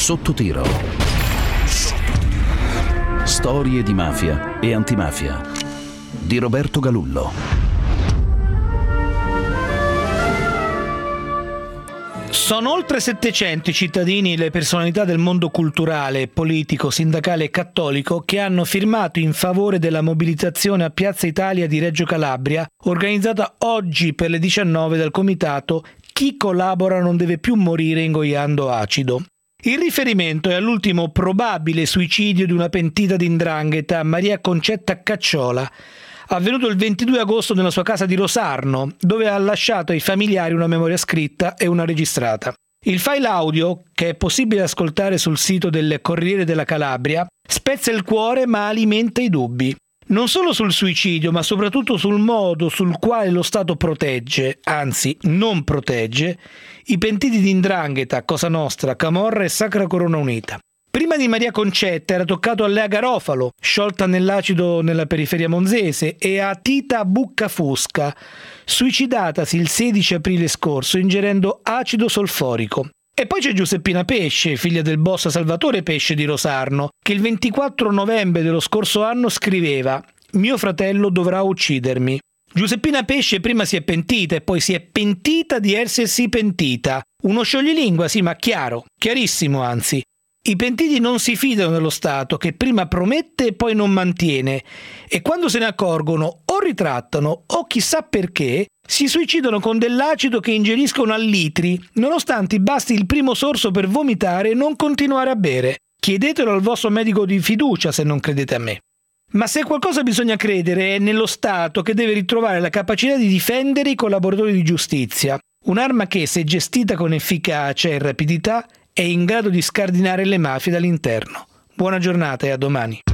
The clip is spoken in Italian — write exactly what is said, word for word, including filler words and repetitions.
Sotto tiro. Storie di mafia e antimafia di Roberto Galullo. Sono oltre settecento i cittadini e le personalità del mondo culturale, politico, sindacale e cattolico che hanno firmato in favore della mobilitazione a Piazza Italia di Reggio Calabria, organizzata oggi per le diciannove dal comitato Chi collabora non deve più morire ingoiando acido. Il riferimento è all'ultimo probabile suicidio di una pentita di 'ndrangheta, Maria Concetta Cacciola, avvenuto il ventidue agosto nella sua casa di Rosarno, dove ha lasciato ai familiari una memoria scritta e una registrata. Il file audio, che è possibile ascoltare sul sito del Corriere della Calabria, spezza il cuore ma alimenta i dubbi. Non solo sul suicidio, ma soprattutto sul modo sul quale lo Stato protegge, anzi non protegge, i pentiti di 'ndrangheta, Cosa Nostra, Camorra e Sacra Corona Unita. Prima di Maria Concetta era toccato a Lea Garofalo, sciolta nell'acido nella periferia monzese, e a Tita Buccafusca, suicidatasi il sedici aprile scorso ingerendo acido solforico. E poi c'è Giuseppina Pesce, figlia del boss Salvatore Pesce di Rosarno, che il ventiquattro novembre dello scorso anno scriveva «Mio fratello dovrà uccidermi». Giuseppina Pesce prima si è pentita e poi si è pentita di essersi pentita. Uno scioglilingua, sì, ma chiaro, chiarissimo anzi. I pentiti non si fidano dello Stato, che prima promette e poi non mantiene, e quando se ne accorgono o ritrattano o chissà perché si suicidano con dell'acido che ingeriscono a litri, nonostante basti il primo sorso per vomitare e non continuare a bere. Chiedetelo al vostro medico di fiducia se non credete a me. Ma se qualcosa bisogna credere è nello Stato, che deve ritrovare la capacità di difendere i collaboratori di giustizia, un'arma che, se gestita con efficacia e rapidità, è in grado di scardinare le mafie dall'interno. Buona giornata e a domani.